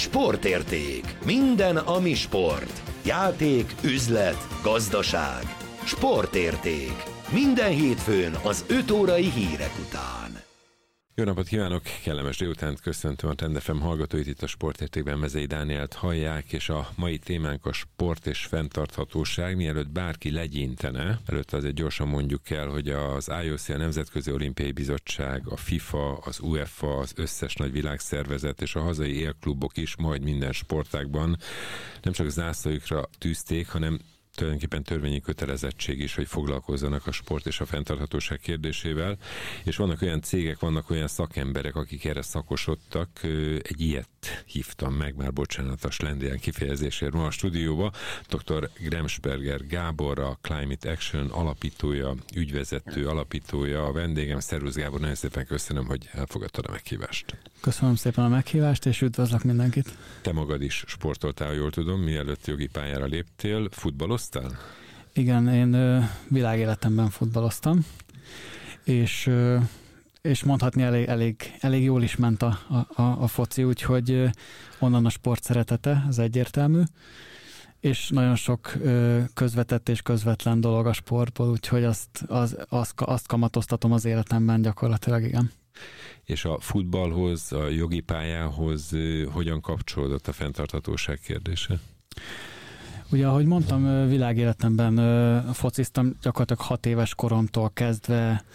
Sportérték. Minden, ami sport. Játék, üzlet, gazdaság. Sportérték. Minden hétfőn az 5 órai hírek után. Jó napot kívánok, kellemes délutánt, köszöntöm a Trend FM hallgatóit, itt a Sportértékben Mezei Dánielt hallják, és a mai témánk a sport és fenntarthatóság. Mielőtt bárki legyintene, előtte azért gyorsan mondjuk el, hogy az IOC, a Nemzetközi Olimpiai Bizottság, a FIFA, az UEFA, az összes nagy világszervezet és a hazai élklubok is majd minden sportágban nem csak zászlójukra tűzték, hanem tulajdonképpen törvényi kötelezettség is, hogy foglalkozzanak a sport és a fenntarthatóság kérdésével, és vannak olyan cégek, vannak olyan szakemberek, akik erre szakosodtak. Egy ilyet hívtam meg, már bocsánatos lendülen kifejezésért ma a stúdióba. Dr. Gremsberger Gábor, a Climate Action alapítója, ügyvezető alapítója, a vendégem. Szervusz Gábor, nagyon szépen köszönöm, hogy elfogadtad a meghívást. Köszönöm szépen a meghívást, és üdvözlök mindenkit. Te magad is sportoltál, jól tudom, mielőtt jogi pályára léptél. Futballoztál? Igen, én világéletemben futballoztam, és mondhatni elég jól is ment a foci, úgyhogy onnan a sport szeretete, az egyértelmű, és nagyon sok közvetett és közvetlen dolog a sportból, úgyhogy azt kamatoztatom az életemben gyakorlatilag, igen. És a futballhoz, a jogi pályához hogyan kapcsolódott a fenntarthatóság kérdése? Ugye, ahogy mondtam, világéletemben fociztam, gyakorlatilag 6 éves koromtól kezdve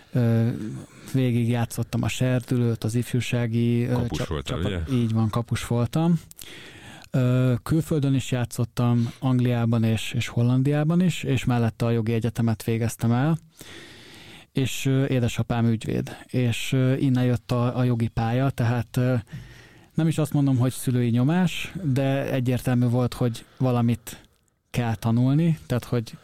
végig játszottam a serdülőt, az ifjúsági kapus voltál, ugye? Így van, kapus voltam. Külföldön is játszottam, Angliában és Hollandiában is, és mellette a jogi egyetemet végeztem el, és édesapám ügyvéd, és innen jött a jogi pálya, tehát nem is azt mondom, hogy szülői nyomás, de egyértelmű volt, hogy valamit kell tanulni, tehát hogy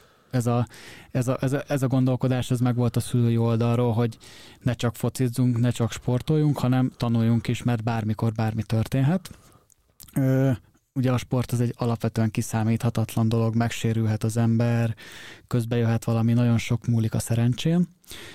ez a gondolkodás, ez meg volt a szülői oldalról, hogy ne csak focizzunk, ne csak sportoljunk, hanem tanuljunk is, mert bármikor bármi történhet. Ugye a sport az egy alapvetően kiszámíthatatlan dolog, megsérülhet az ember, közbe jöhet valami, nagyon sok múlik a szerencsén.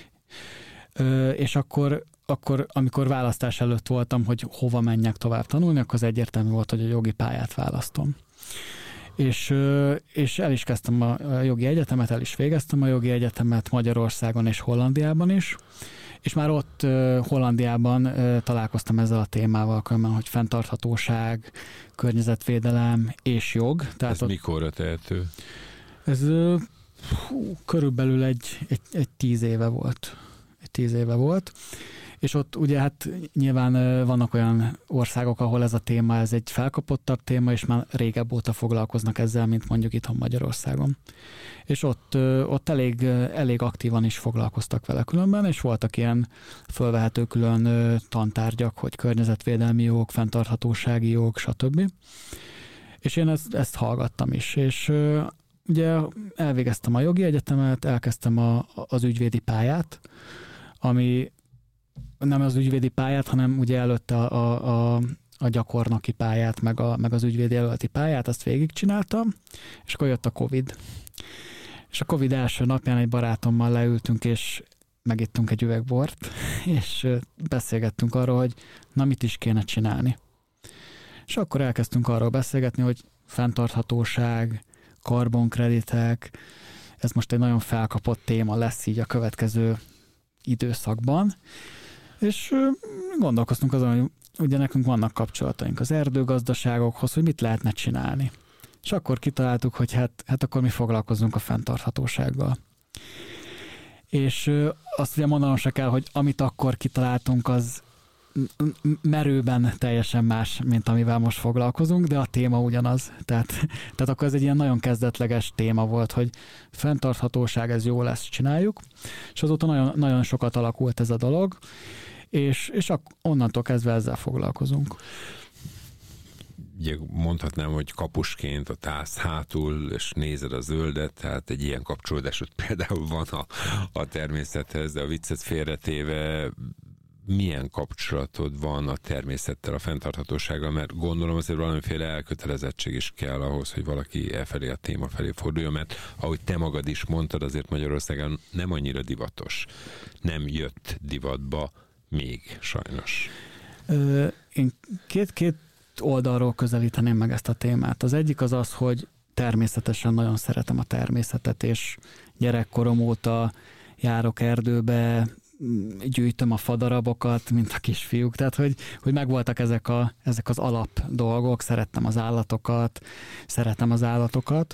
És akkor, amikor választás előtt voltam, hogy hova menjek tovább tanulni, akkor az egyértelmű volt, hogy a jogi pályát választom. És el is kezdtem a jogi egyetemet, el is végeztem a jogi egyetemet Magyarországon és Hollandiában is, és már ott Hollandiában találkoztam ezzel a témával, hogy fenntarthatóság, környezetvédelem és jog. Tehát ez mikorra tehető? Ez körülbelül egy 10 éve volt. Egy 10 éve volt. És ott ugye hát nyilván vannak olyan országok, ahol ez a téma, ez egy felkapottabb téma, és már régebb óta foglalkoznak ezzel, mint mondjuk itthon Magyarországon. És ott elég aktívan is foglalkoztak vele különben, és voltak ilyen fölvehető külön tantárgyak, hogy környezetvédelmi jog, fenntarthatósági jog, stb. És én ezt hallgattam is, és ugye elvégeztem a jogi egyetemet, elkezdtem az ügyvédi pályát, ami nem az ügyvédi pályát, hanem ugye előtte a gyakornoki pályát, meg az ügyvédi jelölti pályát, azt végigcsináltam, és akkor jött a Covid. És a Covid első napján egy barátommal leültünk, és megittünk egy üveg bort, és beszélgettünk arról, hogy na mit is kéne csinálni. És akkor elkezdtünk arról beszélgetni, hogy fenntarthatóság, karbonkreditek, ez most egy nagyon felkapott téma lesz így a következő időszakban, és gondolkoztunk azon, hogy ugye nekünk vannak kapcsolataink az erdőgazdaságokhoz, hogy mit lehetne csinálni. És akkor kitaláltuk, hogy hát akkor mi foglalkozunk a fenntarthatósággal. És azt ugye mondanom se kell, hogy amit akkor kitaláltunk, az merőben teljesen más, mint amivel most foglalkozunk, de a téma ugyanaz. Tehát akkor ez egy ilyen nagyon kezdetleges téma volt, hogy fenntarthatóság, ez jó lesz, csináljuk. És azóta nagyon, nagyon sokat alakult ez a dolog, és onnantól kezdve ezzel foglalkozunk. Ugye mondhatnám, hogy kapusként ott állsz hátul, és nézed a zöldet, tehát egy ilyen kapcsolódásod például van a természethez, de a viccet félretéve milyen kapcsolatod van a természettel, a fenntarthatósággal, mert gondolom azért valamiféle elkötelezettség is kell ahhoz, hogy valaki elfelé a téma felé forduljon, mert ahogy te magad is mondtad, azért Magyarországon nem annyira divatos. Nem jött divatba még, sajnos. Én két oldalról közelíteném meg ezt a témát. Az egyik az, hogy természetesen nagyon szeretem a természetet, és gyerekkorom óta járok erdőbe, gyűjtöm a fadarabokat, mint a kisfiúk, tehát hogy megvoltak ezek az alap dolgok, szeretem az állatokat.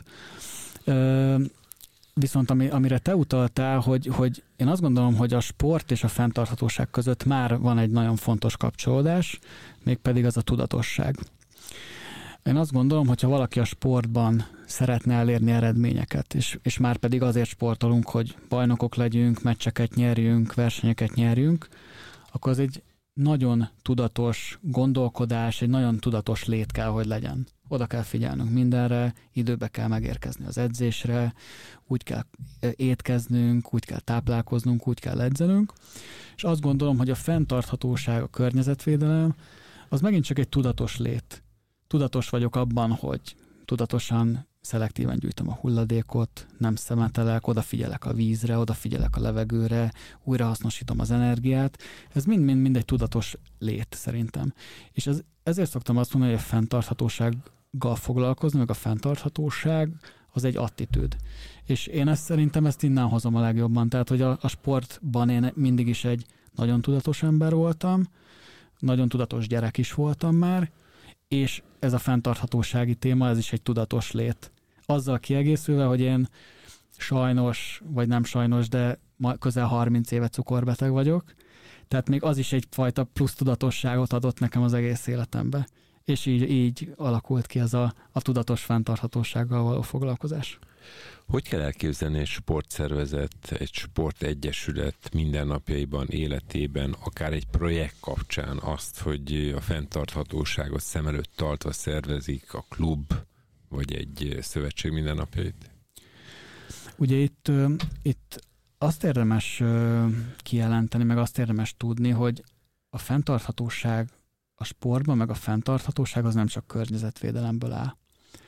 Viszont amire te utaltál, hogy én azt gondolom, hogy a sport és a fenntarthatóság között már van egy nagyon fontos kapcsolódás, mégpedig az a tudatosság. Én azt gondolom, hogyha valaki a sportban szeretne elérni eredményeket, és már pedig azért sportolunk, hogy bajnokok legyünk, meccseket nyerjünk, versenyeket nyerjünk, akkor az egy nagyon tudatos gondolkodás, egy nagyon tudatos lét kell, hogy legyen. Oda kell figyelnünk mindenre, időbe kell megérkezni az edzésre, úgy kell étkeznünk, úgy kell táplálkoznunk, úgy kell edzenünk, és azt gondolom, hogy a fenntarthatóság, a környezetvédelem, az megint csak egy tudatos lét. Tudatos vagyok abban, hogy tudatosan, szelektíven gyűjtöm a hulladékot, nem szemetelek, odafigyelek a vízre, odafigyelek a levegőre, újrahasznosítom az energiát. Ez mind egy tudatos lét szerintem. És ezért szoktam azt mondani, hogy a fenntarthatósággal foglalkozni, meg a fenntarthatóság az egy attitűd. És én szerintem ezt innen hozom a legjobban. Tehát, hogy a sportban én mindig is egy nagyon tudatos ember voltam, nagyon tudatos gyerek is voltam már, és ez a fenntarthatósági téma, ez is egy tudatos lét. Azzal kiegészülve, hogy én sajnos, vagy nem sajnos, de közel 30 éve cukorbeteg vagyok, tehát még az is egyfajta plusz tudatosságot adott nekem az egész életembe. És így alakult ki ez a tudatos fenntarthatósággal való foglalkozás. Hogy kell elképzelni egy sportszervezet, egy sportegyesület mindennapjaiban, életében, akár egy projekt kapcsán azt, hogy a fenntarthatóságot szem előtt tartva szervezik a klub, vagy egy szövetség mindennapjait? Ugye itt azt érdemes kijelenteni, meg azt érdemes tudni, hogy a fenntarthatóság a sportban, meg a fenntarthatóság az nem csak környezetvédelemből áll.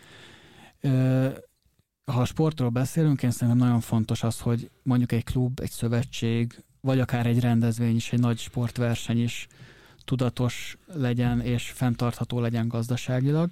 Ha a sportról beszélünk, én szerintem nagyon fontos az, hogy mondjuk egy klub, egy szövetség, vagy akár egy rendezvény is, egy nagy sportverseny is tudatos legyen és fenntartható legyen gazdaságilag.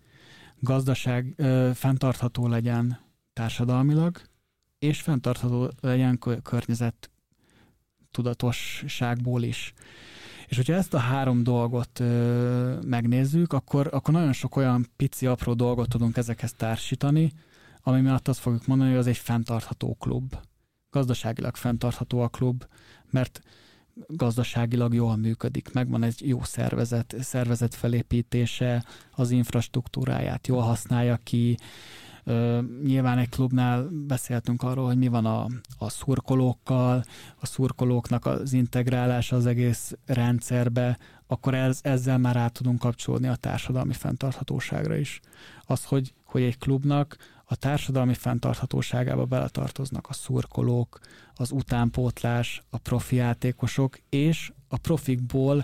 Fenntartható legyen társadalmilag, és fenntartható legyen környezet tudatosságból is. És hogyha ezt a három dolgot megnézzük, akkor nagyon sok olyan pici, apró dolgot tudunk ezekhez társítani, ami miatt azt fogjuk mondani, hogy az egy fenntartható klub. Gazdaságilag fenntartható a klub, mert gazdaságilag jól működik, megvan egy jó szervezet felépítése, az infrastruktúráját jól használja ki. Nyilván egy klubnál beszéltünk arról, hogy mi van a szurkolókkal, a szurkolóknak az integrálása az egész rendszerbe, akkor ezzel már át tudunk kapcsolódni a társadalmi fenntarthatóságra is. Az, hogy egy klubnak a társadalmi fenntarthatóságába beletartoznak a szurkolók, az utánpótlás, a profi játékosok, és a profikból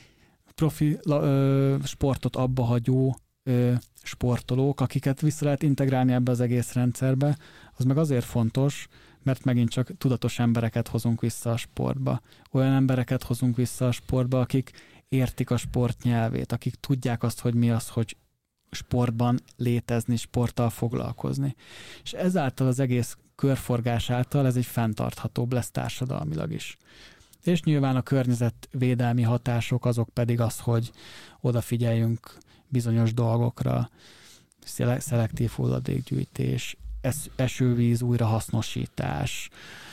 sportot abba hagyó sportolók, akiket vissza lehet integrálni ebbe az egész rendszerbe, az meg azért fontos, mert megint csak tudatos embereket hozunk vissza a sportba. Olyan embereket hozunk vissza a sportba, akik értik a sport nyelvét, akik tudják azt, hogy mi az, hogy sportban létezni, sporttal foglalkozni. És ezáltal az egész körforgás által ez egy fenntarthatóbb lesz társadalmilag is. És nyilván a környezetvédelmi hatások azok pedig az, hogy odafigyeljünk bizonyos dolgokra, szelektív hulladékgyűjtés, esővíz újrahasznosítás.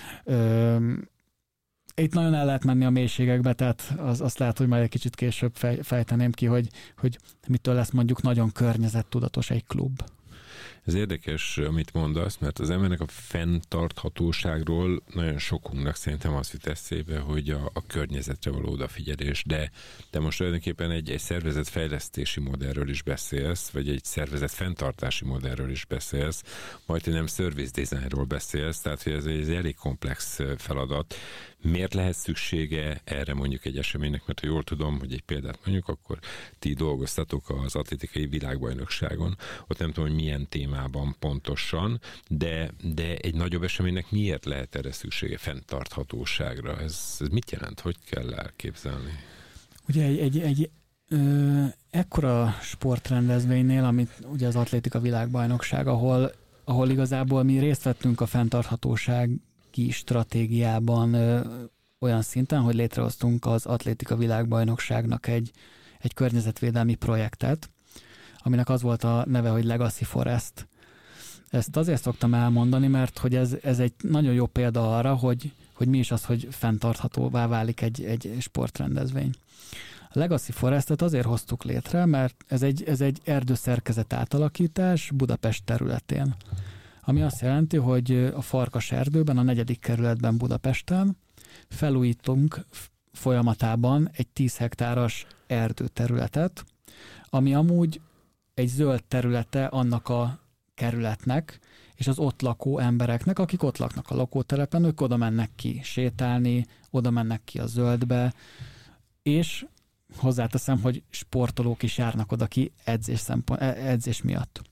Itt nagyon el lehet menni a mélységekbe, tehát azt lehet, hogy majd egy kicsit később fejteném ki, hogy mitől lesz mondjuk nagyon környezettudatos egy klub. Ez érdekes, amit mondasz, mert az embernek a fenntarthatóságról nagyon sokunknak szerintem az jut eszébe, hogy a környezetre való odafigyelés, de most tulajdonképpen egy szervezetfejlesztési modellről is beszélsz, vagy egy szervezetfenntartási modellről is beszélsz, majd nem service designról beszélsz, tehát hogy ez egy elég komplex feladat. Miért lehet szüksége erre mondjuk egy eseménynek? Mert ha jól tudom, hogy egy példát mondjuk, akkor ti dolgoztatok az atlétikai világbajnokságon. Ott nem tudom, hogy milyen témában pontosan, de egy nagyobb eseménynek miért lehet erre szüksége, fenntarthatóságra? Ez mit jelent? Hogy kell elképzelni? Ugye ekkora sportrendezvénynél, amit ugye az atlétika világbajnokság, ahol igazából mi részt vettünk a fenntarthatósági stratégiában olyan szinten, hogy létrehoztunk az atlétika világbajnokságnak egy környezetvédelmi projektet, aminek az volt a neve, hogy Legacy Forest. Ezt azért szoktam elmondani, mert hogy ez egy nagyon jó példa arra, hogy mi is az, hogy fenntarthatóvá válik egy sportrendezvény. A Legacy Forestet azért hoztuk létre, mert ez egy erdőszerkezet átalakítás Budapest területén. Ami azt jelenti, hogy a Farkas erdőben, a 4. kerületben Budapesten felújítunk folyamatában egy 10 hektáros erdőterületet, ami amúgy egy zöld területe annak a kerületnek, és az ott lakó embereknek, akik ott laknak a lakótelepen, ők oda mennek ki sétálni, oda mennek ki a zöldbe, és hozzáteszem, hogy sportolók is járnak oda ki edzés miatt.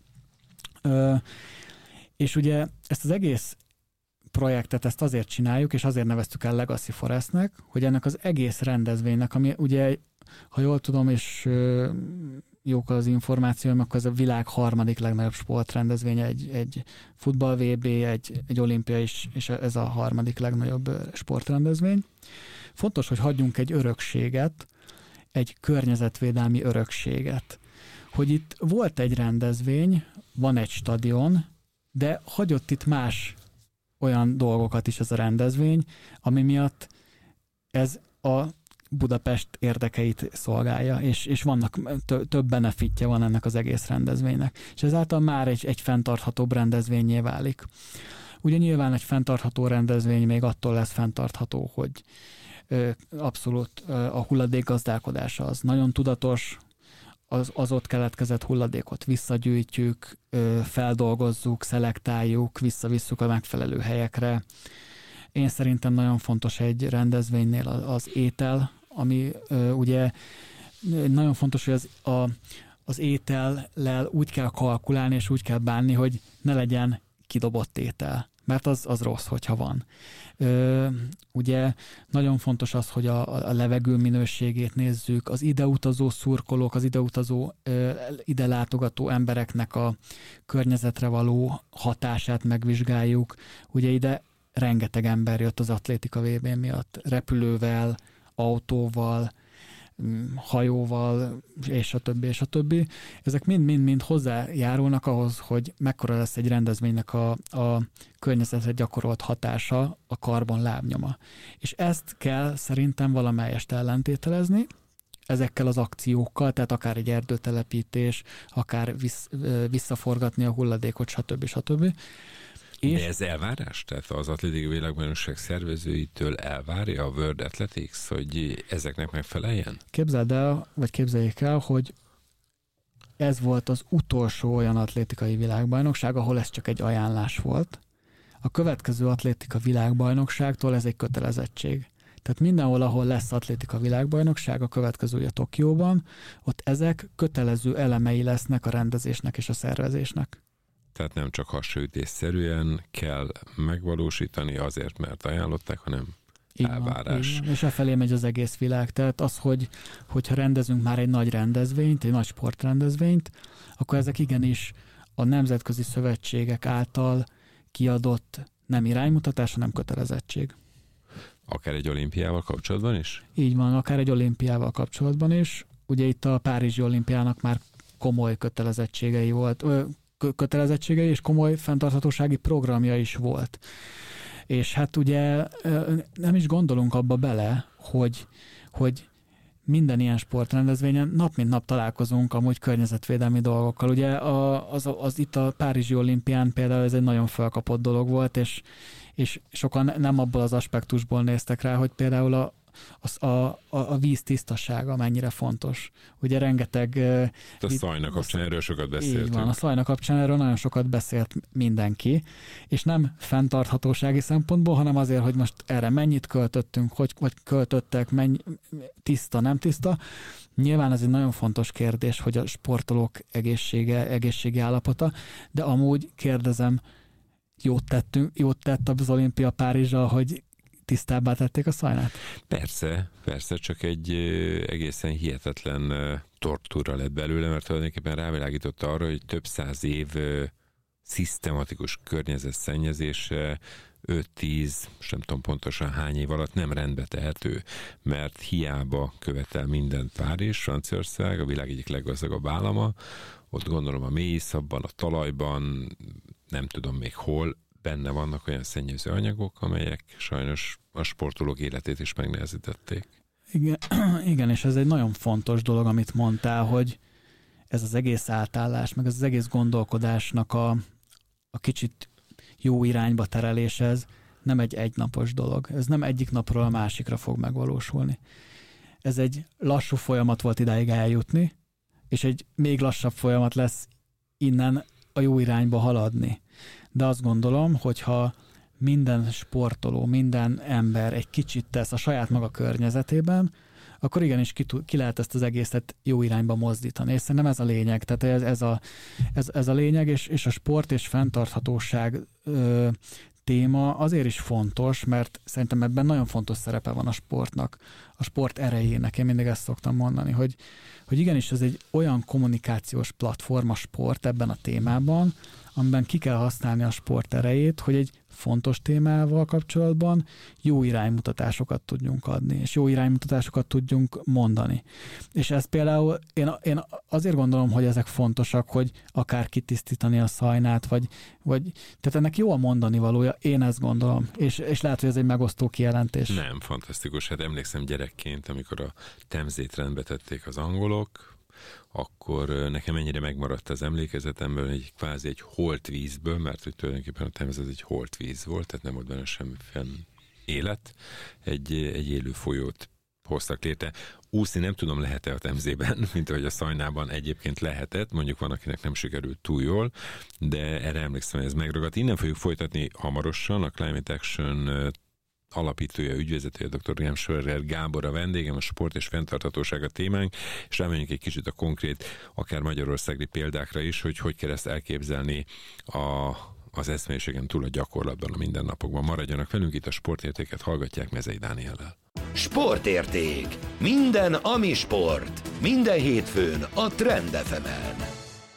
És ugye ezt az egész projektet ezt azért csináljuk, és azért neveztük el Legacy Forestnek, hogy ennek az egész rendezvénynek, ami ugye, ha jól tudom, és jók az információim, akkor ez a világ 3. legnagyobb sportrendezvénye, egy futball VB, egy olimpia is, és ez a 3. legnagyobb sportrendezvény. Fontos, hogy hagyjunk egy örökséget, egy környezetvédelmi örökséget. Hogy itt volt egy rendezvény, van egy stadion, de hagyott itt más olyan dolgokat is ez a rendezvény, ami miatt ez a Budapest érdekeit szolgálja, és vannak több benefitje van ennek az egész rendezvénynek. És ezáltal már egy fenntarthatóbb rendezvényé válik. Ugye nyilván egy fenntartható rendezvény még attól lesz fenntartható, hogy abszolút a hulladékgazdálkodása az nagyon tudatos, az ott keletkezett hulladékot visszagyűjtjük, feldolgozzuk, szelektáljuk, visszavisszük a megfelelő helyekre. Én szerintem nagyon fontos egy rendezvénynél az étel, ami ugye nagyon fontos, hogy az étellel úgy kell kalkulálni, és úgy kell bánni, hogy ne legyen kidobott étel, mert az rossz, hogyha van. Ugye nagyon fontos az, hogy a levegő minőségét nézzük, az ideutazó szurkolók, az ideutazó, ide látogató embereknek a környezetre való hatását megvizsgáljuk. Ugye ide rengeteg ember jött az atlétika VB miatt, repülővel, autóval, hajóval, és a többi. Ezek mind hozzájárulnak ahhoz, hogy mekkora lesz egy rendezvénynek a környezetre gyakorolt hatása, a karbon lábnyoma. És ezt kell szerintem valamelyest ellentételezni, ezekkel az akciókkal, tehát akár egy erdőtelepítés, akár visszaforgatni a hulladékot, stb. De ez elvárás? Tehát az atlétikai világbajnokság szervezőitől elvárja a World Athletics, hogy ezeknek megfeleljen? Képzeljék el, hogy ez volt az utolsó olyan atlétikai világbajnokság, ahol ez csak egy ajánlás volt. A következő atlétika világbajnokságtól ez egy kötelezettség. Tehát mindenhol, ahol lesz atlétika világbajnokság, a következője Tokióban, ott ezek kötelező elemei lesznek a rendezésnek és a szervezésnek. Tehát nem csak hasonlítésszerűen kell megvalósítani azért, mert ajánlották, hanem elvárás. Így van. És efelé megy az egész világ. Tehát az, hogyha rendezünk már egy nagy rendezvényt, egy nagy sportrendezvényt, akkor ezek igenis a nemzetközi szövetségek által kiadott nem iránymutatás, hanem kötelezettség. Akár egy olimpiával kapcsolatban is? Így van, akár egy olimpiával kapcsolatban is. Ugye itt a Párizsi olimpiának már komoly kötelezettségei és komoly fenntarthatósági programja is volt. És hát ugye nem is gondolunk abba bele, hogy minden ilyen sportrendezvényen nap mint nap találkozunk amúgy környezetvédelmi dolgokkal. Ugye az itt a Párizsi olimpián például ez egy nagyon felkapott dolog volt, és sokan nem abból az aspektusból néztek rá, hogy például a víz tisztasága mennyire fontos. Ugye rengeteg... A Szajna kapcsán erről sokat beszéltünk. Így van, a Szajna kapcsán erről nagyon sokat beszélt mindenki, és nem fenntarthatósági szempontból, hanem azért, hogy most erre mennyit költöttünk, hogy költöttek, tiszta, nem tiszta. Nyilván ez egy nagyon fontos kérdés, hogy a sportolók egészségi állapota, de amúgy kérdezem, jót tett az olimpia Párizsal, hogy tisztábbá tették a szajnát? Persze, csak egy egészen hihetetlen tortúra lett belőle, mert tulajdonképpen rávilágította arra, hogy több száz év szisztematikus környezetszennyezése 5-10, nem tudom pontosan hány év alatt nem rendbe tehető, mert hiába követel mindent Párizs, Franciaország, a világ egyik leggazdagabb állama, ott gondolom a mélyiszabban, a talajban, nem tudom még hol, benne vannak olyan szennyező anyagok, amelyek sajnos a sportolók életét is megnehezítették. Igen, és ez egy nagyon fontos dolog, amit mondtál, hogy ez az egész átállás, meg ez az egész gondolkodásnak a kicsit jó irányba terelés, ez nem egy egynapos dolog. Ez nem egyik napról a másikra fog megvalósulni. Ez egy lassú folyamat volt idáig eljutni, és egy még lassabb folyamat lesz innen a jó irányba haladni. De azt gondolom, hogyha minden sportoló, minden ember egy kicsit tesz a saját maga környezetében, akkor igenis ki lehet ezt az egészet jó irányba mozdítani. És szerintem ez a lényeg. Tehát ez a lényeg, és a sport és fenntarthatóság téma azért is fontos, mert szerintem ebben nagyon fontos szerepe van a sportnak, a sport erejének. Én mindig ezt szoktam mondani, hogy igenis ez egy olyan kommunikációs platform a sport ebben a témában, amiben ki kell használni a sport erejét, hogy egy fontos témával kapcsolatban jó iránymutatásokat tudjunk adni, és jó iránymutatásokat tudjunk mondani. És ez például, én azért gondolom, hogy ezek fontosak, hogy akár kitisztítani a szajnát, vagy tehát ennek jó a mondani valója, én ezt gondolom, és lehet, hogy ez egy megosztó kijelentés. Nem, fantasztikus. Hát emlékszem gyerekként, amikor a Temzét rendbe tették az angolok, akkor nekem ennyire megmaradt az emlékezetemből egy holt vízből, mert hogy tulajdonképpen a Temze egy holt víz volt, tehát nem volt benne semmiféle élet. Egy élő folyót hoztak létre. Úszni nem tudom, lehet-e a Temzében, mint ahogy a Szajnában egyébként lehetett, mondjuk van, akinek nem sikerült túl jól, de erre emlékszem, hogy ez megragadt. Innen fogjuk folytatni hamarosan, a Climate Action alapítója, ügyvezetője, dr. Gemsörger Gábor a vendégem, a sport és fenntarthatóság a témánk, és rámenjünk egy kicsit a konkrét, akár magyarországi példákra is, hogy kell ezt elképzelni az eszmélyiségen túl a gyakorlatban, a mindennapokban. Maradjanak velünk, itt a Sportértéket hallgatják Mezei Dániellel. Sportérték. Minden, ami sport. Minden hétfőn a Trend FM-en.